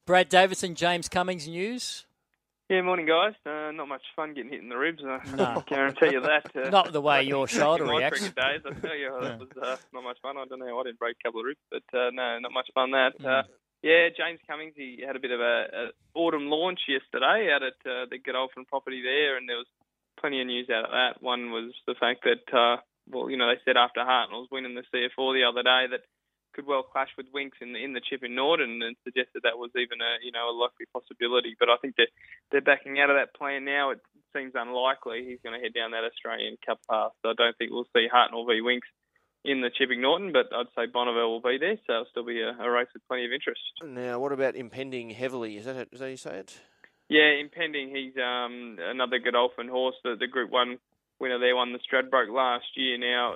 Brad Davison, James Cummings news? Yeah, morning, guys. Not much fun getting hit in the ribs. No. I guarantee you that. Not the way your shoulder my reacts. cricket days, I tell you, that was not much fun. I don't know how I didn't break a couple of ribs, but no, not much fun that. Yeah, James Cummings, he had a bit of a autumn launch yesterday out at the Godolphin property there, and there was plenty of news out of that. One was the fact that, they said after Hartnell's winning the CF4 the other day that could well clash with Winks in the chip in Norton, and suggested that was even a likely possibility. But I think they're backing out of that plan now. It seems unlikely he's going to head down that Australian Cup path. So I don't think we'll see Hartnell v Winks in the Chipping Norton, but I'd say Bonneville will be there, so it'll still be a race with plenty of interest. Now, what about Impending Heavily? Is that how you say it? Yeah, Impending. He's another Godolphin horse. The Group 1 winner there won the Stradbroke last year. Now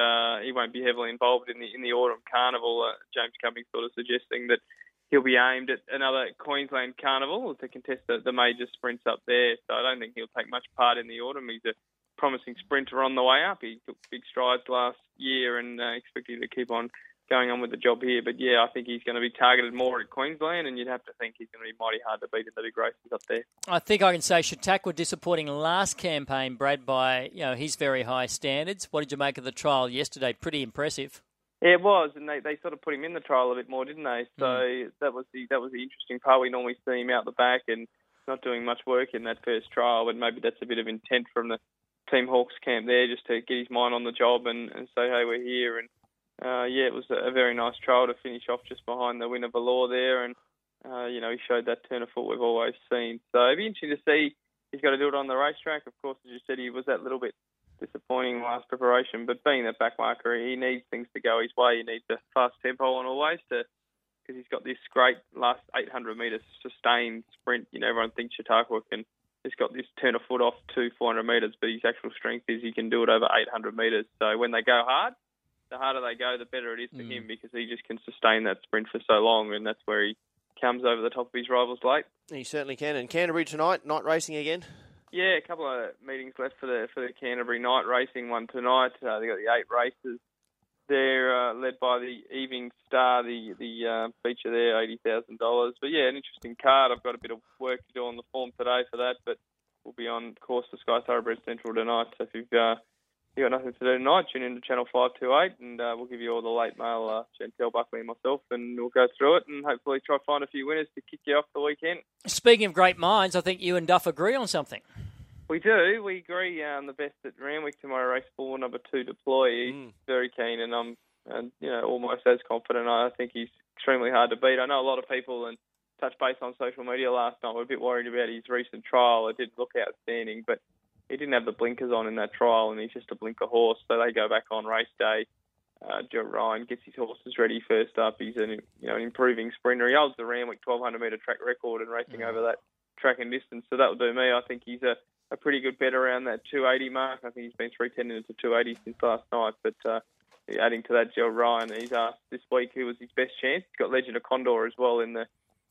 he won't be heavily involved in the autumn carnival. James Cummings sort of suggesting that he'll be aimed at another Queensland carnival to contest the major sprints up there. So I don't think he'll take much part in the autumn. He's a promising sprinter on the way up. He took big strides last year and expecting to keep on going on with the job here. But yeah, I think he's going to be targeted more at Queensland, and you'd have to think he's going to be mighty hard to beat in the big races up there. I think I can say Chautauqua disappointing last campaign, Brad, by his very high standards. What did you make of the trial yesterday? Pretty impressive. Yeah, it was, and they sort of put him in the trial a bit more, didn't they? So that was the interesting part. We normally see him out the back and not doing much work in that first trial, but maybe that's a bit of intent from the Team Hawkes camp there, just to get his mind on the job and say, hey, we're here. And it was a very nice trial to finish off just behind the winner Valor there, and he showed that turn of foot we've always seen. So it'd be interesting to see. He's got to do it on the racetrack. Of course, as you said, he was that little bit disappointing last preparation, but being that backmarker, he needs things to go his way. He needs a fast tempo on always because he's got this great last 800 metres sustained sprint. Everyone thinks Chautauqua has got this turn of foot off to 400 metres, but his actual strength is he can do it over 800 metres. So when they go hard, the harder they go, the better it is for him, because he just can sustain that sprint for so long, and that's where he comes over the top of his rivals late. He certainly can. And Canterbury tonight, night racing again? Yeah, a couple of meetings left for the Canterbury night racing one tonight. They got the 8 races. They're led by the Evening Star, the feature there, $80,000. But yeah, an interesting card. I've got a bit of work to do on the form today for that, but we'll be on course for Sky Thoroughbred Central tonight. So if you've got nothing to do tonight, tune into Channel 528, and we'll give you all the late mail, Chantel Buckley and myself, and we'll go through it and hopefully try to find a few winners to kick you off the weekend. Speaking of great minds, I think you and Duff agree on something. We do. We agree. The best at Randwick tomorrow, race 4, number 2, Deploy. He's very keen, and I'm almost as confident. I think he's extremely hard to beat. I know a lot of people, and touched base on social media last night, were a bit worried about his recent trial. It did look outstanding, but he didn't have the blinkers on in that trial, and he's just a blinker horse. So they go back on race day. Joe Ryan gets his horses ready first up. He's an improving sprinter. He holds the Randwick 1,200 metre track record and racing over that track and distance. So that will do me. I think he's a pretty good bet around that 280 mark. I think he's been 310 into 280 since last night. But adding to that, Joe Ryan, he's asked this week who was his best chance. He's got Legend of Condor as well in the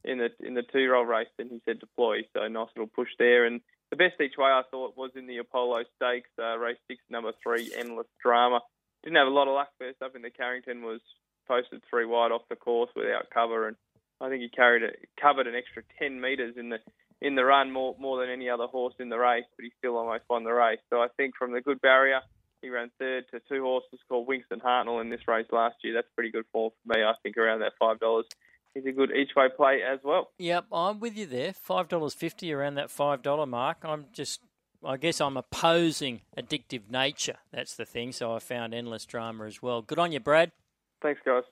2-year-old race, and he said Deploy. So nice little push there. And the best each way I thought was in the Apollo Stakes, race 6, number 3, Endless Drama. Didn't have a lot of luck first up in the Carrington, was posted 3 wide off the course without cover, and I think he covered an extra 10 metres in the run, more than any other horse in the race, but he still almost won the race. So I think from the good barrier, he ran third to 2 horses called Winks and Hartnell in this race last year. That's pretty good form for me. I think around that $5. He's a good each-way play as well. Yep, I'm with you there. $5.50 around that $5 mark. I guess I'm opposing addictive nature. That's the thing. So I found Endless Drama as well. Good on you, Brad. Thanks, guys.